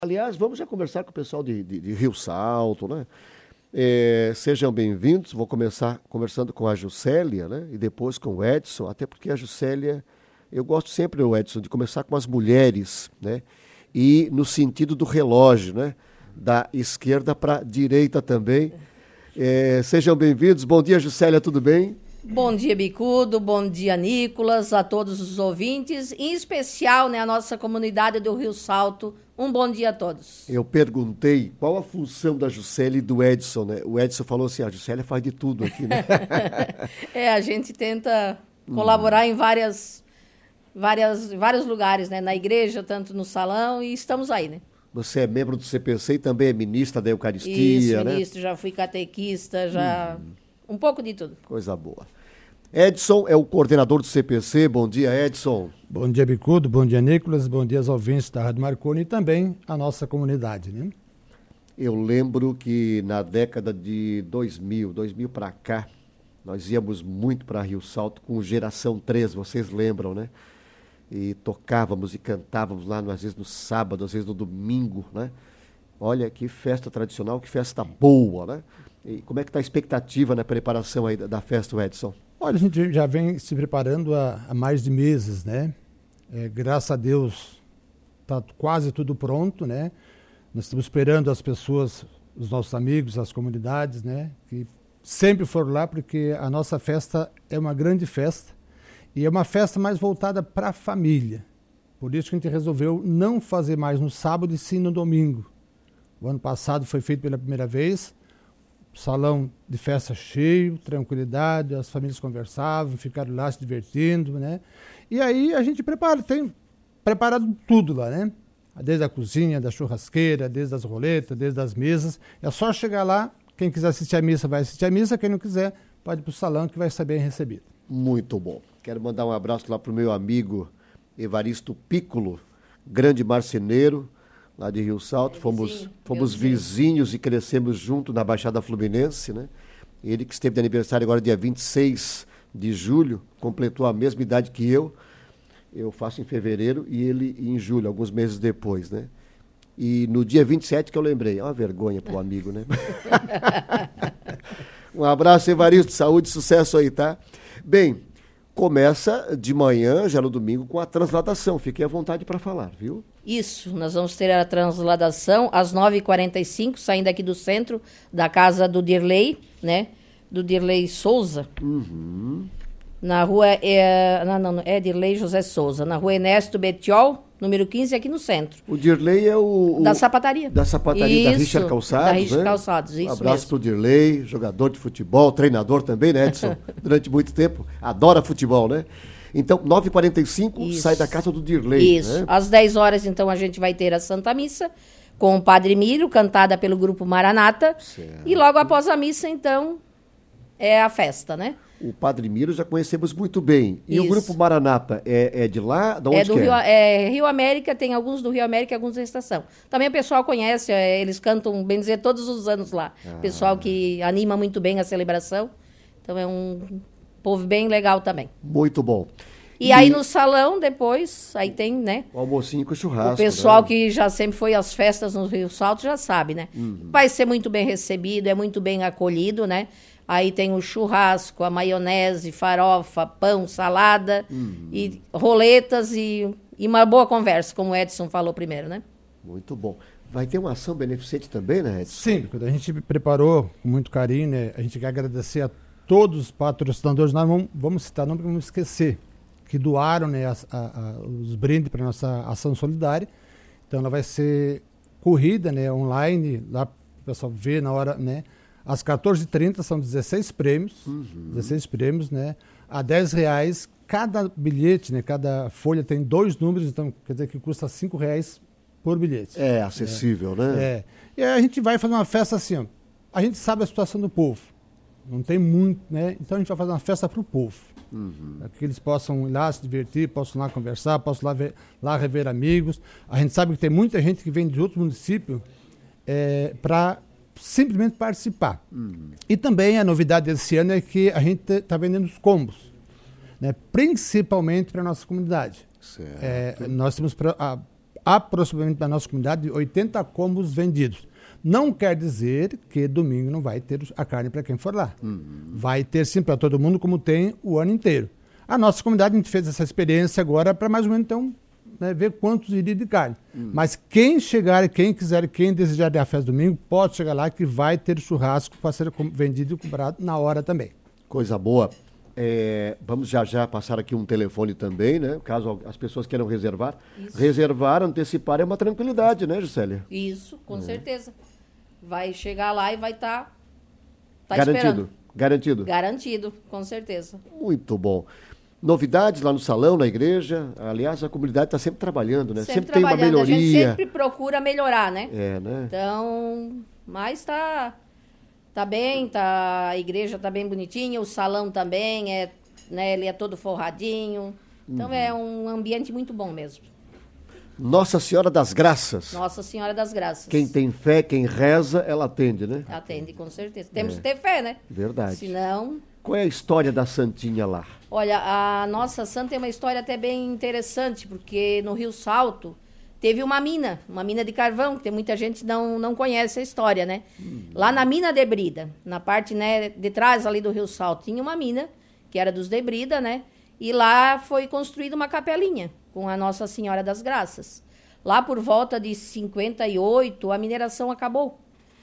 Aliás, vamos já conversar com o pessoal de Rio Salto, né? Sejam bem-vindos. Vou começar conversando com a Juscelia, né? E depois com o Edson, até porque a Juscelia, eu gosto sempre, o Edson, de começar com as mulheres, né? E no sentido do relógio, né? Da esquerda para a direita também. Sejam bem-vindos. Bom dia, Juscelia, tudo bem? Bom dia, Bicudo, bom dia, Nicolas, a todos os ouvintes, em especial, né, a nossa comunidade do Rio Salto. Um bom dia a todos. Eu perguntei qual a função da Juscelia e do Edson, né? O Edson falou assim, a Juscelia faz de tudo aqui, né? A gente tenta colaborar em vários lugares, né? Na igreja, tanto no salão, e estamos aí, né? Você é membro do CPC e também é ministra da Eucaristia, Isso, né? ministro, já fui catequista, já... Um pouco de tudo. Coisa boa. Edson é o coordenador do CPC. Bom dia, Edson. Bom dia, Bicudo. Bom dia, Nicolas. Bom dia aos ouvintes da Rádio Marconi e também a nossa comunidade, né? Eu lembro que na década de 2000 para cá, nós íamos muito para Rio Salto com o Geração 3, vocês lembram, né? E tocávamos e cantávamos lá, às vezes no sábado, às vezes no domingo, né? Olha que festa tradicional, que festa boa, né? E como é que está a expectativa na preparação aí da festa, Edson? Olha, a gente já vem se preparando há mais de meses, né? Graças a Deus está quase tudo pronto, né? Nós estamos esperando as pessoas, os nossos amigos, as comunidades, né? Que sempre foram lá, porque a nossa festa é uma grande festa e é uma festa mais voltada para a família. Por isso que a gente resolveu não fazer mais no sábado e sim no domingo. O ano passado foi feito pela primeira vez, salão de festa cheio, tranquilidade, as famílias conversavam, ficaram lá se divertindo, né? E aí a gente tem preparado tudo lá, né? Desde a cozinha, da churrasqueira, desde as roletas, desde as mesas. É só chegar lá, quem quiser assistir a missa vai assistir a missa, quem não quiser pode ir para o salão que vai ser bem recebido. Muito bom. Quero mandar um abraço lá para o meu amigo Evaristo Piccolo, grande marceneiro, lá de Rio Salto, fomos vizinhos e crescemos junto na Baixada Fluminense, né? Ele que esteve de aniversário agora dia 26 de julho, completou a mesma idade que eu faço em fevereiro e ele em julho, alguns meses depois, né? E no dia 27 que eu lembrei, é uma vergonha pro amigo, né? Um abraço, Evaristo, saúde e sucesso aí, tá? Bem, começa de manhã, já no domingo, com a transladação, fiquei à vontade para falar, viu? Isso, nós vamos ter a transladação às 9h45, saindo aqui do centro, da casa do Dirley, né? Do Dirley Souza. Uhum. Na rua, Dirley José Souza, na rua Ernesto Betiol, número 15, aqui no centro. O Dirley é da sapataria. Da sapataria, isso, da Richard Calçados, da Richard né? Calçados, isso Um abraço mesmo. pro Dirley, jogador de futebol, treinador também, né, Edson? Durante muito tempo, adora futebol, né? Então, 9h45, sai da casa do Dirley. Isso, né? às 10 horas, então, a gente vai ter a Santa Missa, com o Padre Miro, cantada pelo grupo Maranata. Certo. E logo após a missa, então, é a festa, né? O Padre Miro já conhecemos muito bem. E Isso. o grupo Maranata é de lá? De onde É do que é? Rio América, tem alguns do Rio América e alguns da Estação. Também o pessoal conhece, eles cantam, bem dizer, todos os anos lá. Pessoal que anima muito bem a celebração. Então é um povo bem legal também. Muito bom. E aí no salão, depois, aí tem, né? O almocinho com churrasco. O pessoal né? que já sempre foi às festas no Rio Salto já sabe, né? Vai ser muito bem recebido, é muito bem acolhido, né? Aí tem o churrasco, a maionese, farofa, pão, salada, e roletas e uma boa conversa, como o Edson falou primeiro, né? Muito bom. Vai ter uma ação beneficente também, né, Edson? Sim, quando a gente preparou com muito carinho, né? A gente quer agradecer a todos os patrocinadores, nós vamos citar, não vamos esquecer, que doaram, né, os brindes para a nossa ação solidária. Então ela vai ser corrida, né, online, lá para o pessoal ver na hora, né? Às 14h30 são 16 prêmios, 16 prêmios, né? A R$10, cada bilhete, né? Cada folha tem 2 números, então quer dizer que custa R$5 por bilhete. É acessível, né? E aí a gente vai fazer uma festa assim, ó. A gente sabe a situação do povo, não tem muito, né? Então a gente vai fazer uma festa para o povo. Para que eles possam ir lá se divertir, possam lá conversar, possam lá rever amigos. A gente sabe que tem muita gente que vem de outro município para simplesmente participar. E também a novidade desse ano é que a gente está vendendo os combos, né? Principalmente para a nossa comunidade. Certo. Nós temos aproximadamente na nossa comunidade 80 combos vendidos. Não quer dizer que domingo não vai ter a carne para quem for lá. Vai ter sim para todo mundo, como tem o ano inteiro. A nossa comunidade, a gente fez essa experiência agora para mais ou menos então, né, ver quantos iria de carne. Mas quem chegar, quem quiser, quem desejar ir à festa domingo, pode chegar lá que vai ter churrasco para ser vendido e comprado na hora também. Coisa boa. Vamos já passar aqui um telefone também, né? Caso as pessoas queiram reservar. Isso. Reservar, antecipar é uma tranquilidade, né, Gisélia? Isso, com certeza. Vai chegar lá e vai estar garantido, esperando. Garantido? Garantido, com certeza. Muito bom. Novidades lá no salão, na igreja? Aliás, a comunidade está sempre trabalhando, né? Sempre tem uma melhoria. A gente sempre procura melhorar, né? Né? Então, mas tá bem, a igreja tá bem bonitinha, o salão também, né, ele é todo forradinho. Então é um ambiente muito bom mesmo. Nossa Senhora das Graças. Nossa Senhora das Graças. Quem tem fé, quem reza, ela atende, né? Atende, com certeza. Temos que ter fé, né? Verdade. Senão... Qual é a história da Santinha lá? Olha, a nossa santa tem uma história até bem interessante, porque no Rio Salto teve uma mina de carvão, que tem muita gente que não conhece a história, né? Lá na mina de Brida, na parte, né, de trás ali do Rio Salto, tinha uma mina, que era dos de Brida, né? E lá foi construída uma capelinha com a Nossa Senhora das Graças. Lá por volta de 58, a mineração acabou.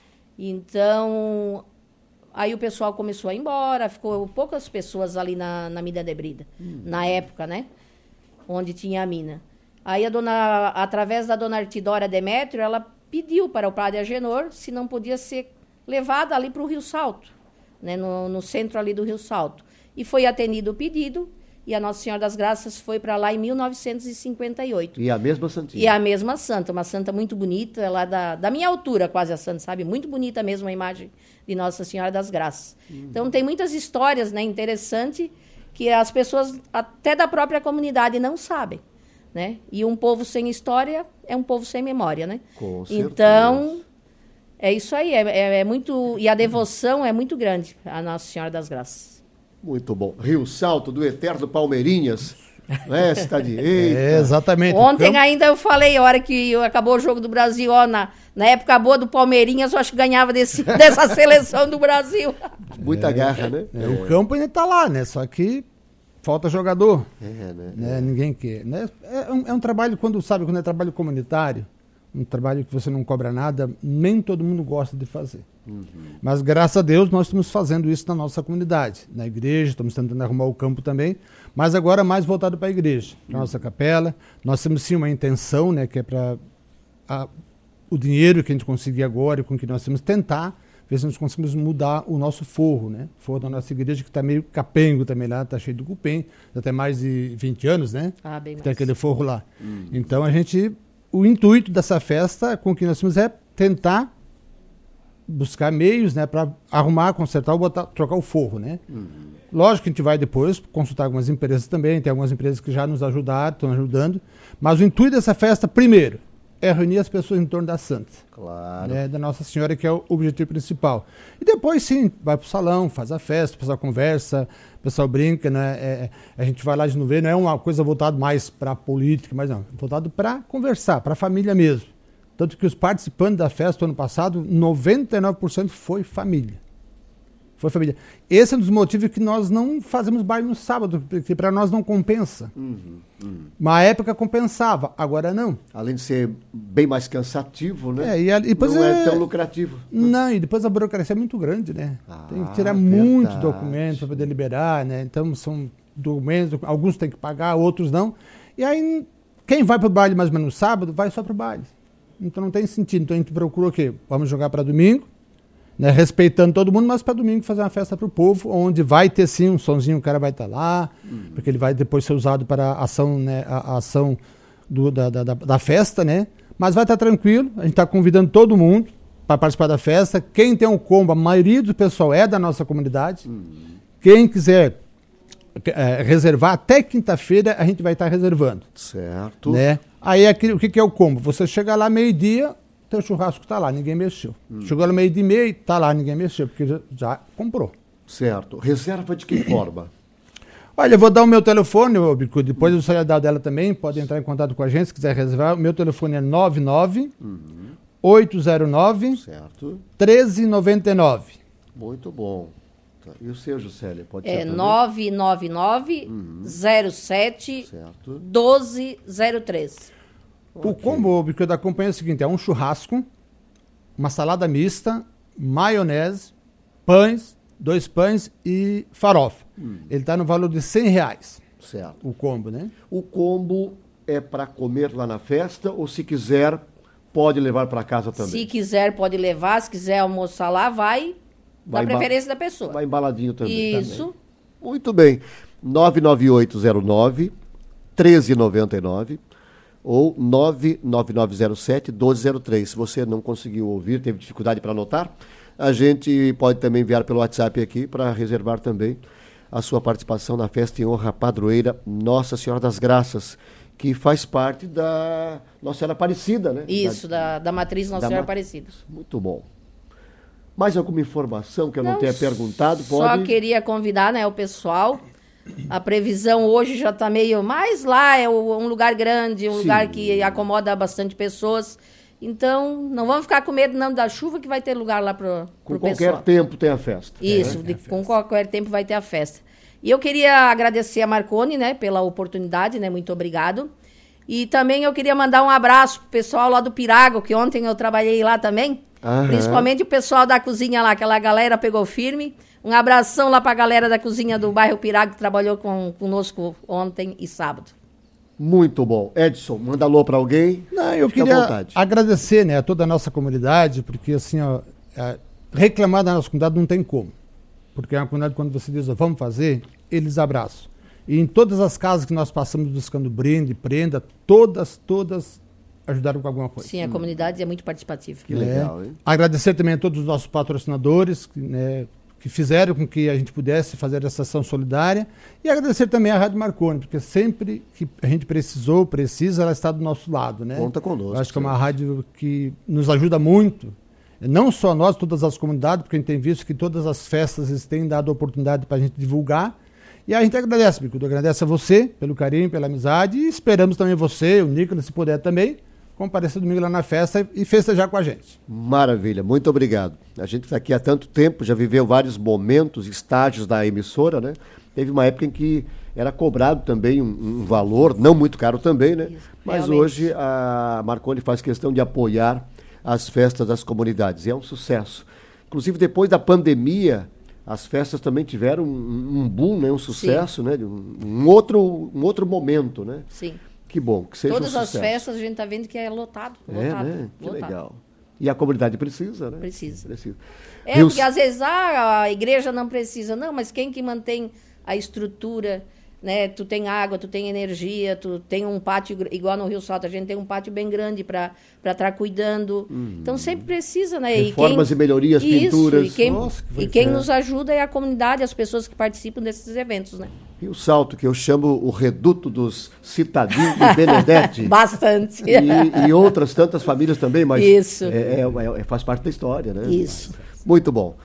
Então, aí o pessoal começou a ir embora, ficou poucas pessoas ali na mina de Brida, na época, né? Onde tinha a mina. Aí através da dona Artidora Demétrio, ela pediu para o padre Agenor se não podia ser levada ali para o Rio Salto, né? No centro ali do Rio Salto. E foi atendido o pedido, e a Nossa Senhora das Graças foi para lá em 1958. E a mesma santinha? E a mesma santa, uma santa muito bonita, ela da minha altura quase a santa, sabe? Muito bonita mesmo a imagem de Nossa Senhora das Graças. Então tem muitas histórias, né, interessantes, que as pessoas até da própria comunidade não sabem, né? E um povo sem história é um povo sem memória, né? Com certeza. Então, é isso aí, é muito... E a devoção é muito grande a Nossa Senhora das Graças. Muito bom. Rio Salto, do eterno Palmeirinhas. Esta de eita. Exatamente. Ontem ainda eu falei, a hora que acabou o Jogo do Brasil, ó, na época boa do Palmeirinhas, eu acho que ganhava dessa seleção do Brasil. Muita garra, né? O campo ainda está lá, né? Só que falta jogador. Né? Ninguém quer. Né? É um trabalho, quando é trabalho comunitário, um trabalho que você não cobra nada, nem todo mundo gosta de fazer. Mas, graças a Deus, nós estamos fazendo isso na nossa comunidade, na igreja, estamos tentando arrumar o campo também, mas agora mais voltado para a igreja, para a nossa capela. Nós temos sim uma intenção, né, que é para o dinheiro que a gente conseguir agora e com que nós temos tentar ver se nós conseguimos mudar o nosso forro, né? O forro da nossa igreja, que está meio capengo também lá, está cheio de cupim, já tem mais de 20 anos, né? Bem mais. Tem aquele forro lá. Então, o intuito dessa festa com que nós temos é tentar buscar meios, né, para arrumar, consertar ou trocar o forro, né? Lógico que a gente vai depois consultar algumas empresas também, tem algumas empresas que já nos ajudaram, estão ajudando, mas o intuito dessa festa, primeiro, é reunir as pessoas em torno da Santa. Claro. Né, da Nossa Senhora, que é o objetivo principal. E depois, sim, vai pro salão, faz a festa, o pessoal conversa, o pessoal brinca, né? A gente vai lá de novo, não é uma coisa voltada mais para a política, mas não, voltado para conversar, para a família mesmo. Tanto que os participantes da festa do ano passado, 99% foi família. Foi família. Esse é um dos motivos que nós não fazemos baile no sábado, porque para nós não compensa. Uma época compensava, agora não. Além de ser bem mais cansativo, né? E depois não é tão lucrativo. Não, e depois a burocracia é muito grande, né? Tem que tirar muitos documentos para poder liberar, né? Então são documentos, alguns tem que pagar, outros não. E aí, quem vai para o baile mais ou menos no sábado, vai só para o baile. Então não tem sentido. Então a gente procura o quê? Vamos jogar para domingo, né, respeitando todo mundo, mas para domingo fazer uma festa para o povo, onde vai ter sim um sonzinho, o cara vai estar lá, porque ele vai depois ser usado para a ação, né, a ação da festa, né? Mas vai estar tranquilo, a gente está convidando todo mundo para participar da festa. Quem tem um combo, a maioria do pessoal é da nossa comunidade. Quem quiser reservar, até quinta-feira a gente vai estar reservando. Certo. Né? Aí o que é o combo? Você chega lá meio-dia, teu churrasco está lá, ninguém mexeu. Chegou lá meio-dia e meia, está lá, ninguém mexeu, porque já comprou. Certo. Reserva de que forma? Olha, eu vou dar o meu telefone, Bicudo, depois eu saio dar dela também, pode entrar em contato com a gente se quiser reservar. O meu telefone é 99 809 Certo. 1399. Muito bom. E o seu, Juscelia? Pode ser É também? 999 07 Certo. 1203. O combo Bicudo da companhia é o seguinte, é um churrasco, uma salada mista, maionese, pães, 2 pães e farofa. Ele está no valor de R$100, Certo. o combo, né? O combo é para comer lá na festa ou, se quiser, pode levar para casa também? Se quiser, pode levar. Se quiser almoçar lá, vai da preferência da pessoa. Vai embaladinho também. Isso. Também. Muito bem. 99809 1399 ou 99907 1203. Se você não conseguiu ouvir, teve dificuldade para anotar, a gente pode também enviar pelo WhatsApp aqui para reservar também a sua participação na festa em honra à padroeira Nossa Senhora das Graças, que faz parte da Nossa Senhora Aparecida, né? Isso, da matriz Nossa Senhora Aparecida. Muito bom. Mais alguma informação que eu não tenha perguntado? Só Pode... queria convidar, né, o pessoal. A previsão hoje já está meio... Mas lá é um lugar grande, um lugar que acomoda bastante pessoas. Então, não vamos ficar com medo não da chuva, que vai ter lugar lá para o pessoal. Com qualquer tempo tem a festa. Isso, com qualquer tempo vai ter a festa. E eu queria agradecer a Marconi, né, pela oportunidade, né, muito obrigado. E também eu queria mandar um abraço pro pessoal lá do Pirago, que ontem eu trabalhei lá também. Principalmente o pessoal da cozinha lá, aquela galera pegou firme. Um abração lá pra galera da cozinha do bairro Pirago, que trabalhou conosco ontem e sábado. Muito bom. Edson, manda alô para alguém. Não, eu Fica à queria vontade. agradecer, né, a toda a nossa comunidade, porque assim, ó, reclamar da nossa comunidade não tem como. Porque é uma comunidade, quando você diz, ó, vamos fazer, eles abraçam. E em todas as casas que nós passamos buscando brinde, prenda, todas ajudaram com alguma coisa. Sim, a comunidade é muito participativa. Que legal, hein? Agradecer também a todos os nossos patrocinadores, né, que fizeram com que a gente pudesse fazer essa ação solidária. E agradecer também à Rádio Marconi, porque sempre que a gente precisa, ela está do nosso lado, né? Conta conosco. Eu acho que é uma rádio que nos ajuda muito, não só nós, todas as comunidades, porque a gente tem visto que todas as festas eles têm dado oportunidade para a gente divulgar. E a gente agradece, Bicudo, agradece a você pelo carinho, pela amizade, e esperamos também você, o Nicolas, se puder também, comparecer domingo lá na festa e festejar com a gente. Maravilha, muito obrigado. A gente está aqui há tanto tempo, já viveu vários momentos, estágios da emissora, né? Teve uma época em que era cobrado também um valor, não muito caro também, né? Isso, mas realmente. hoje a Marconi faz questão de apoiar as festas das comunidades. E é um sucesso. Inclusive, depois da pandemia, as festas também tiveram um boom, né? Um sucesso, né? Um outro momento, né? Sim. Que bom, que seja Todas um as sucesso. festas a gente está vendo que é lotado. Lotado, Né? Que lotado. legal. E a comunidade precisa, né? Precisa. Precisa. É, porque às vezes a igreja não precisa, não, mas quem que mantém a estrutura, né? Tu tem água, tu tem energia, tu tem um pátio, igual no Rio Salto, a gente tem um pátio bem grande para estar cuidando. Então sempre precisa, né? Reformas e melhorias, pinturas. Nossa, que E quem nos ajuda é a comunidade, as pessoas que participam desses eventos, né? Rio Salto, que eu chamo o reduto dos Citadini e Benedetti. Bastante. E outras tantas famílias também, mas Isso. faz parte da história, né? Isso. Muito bom.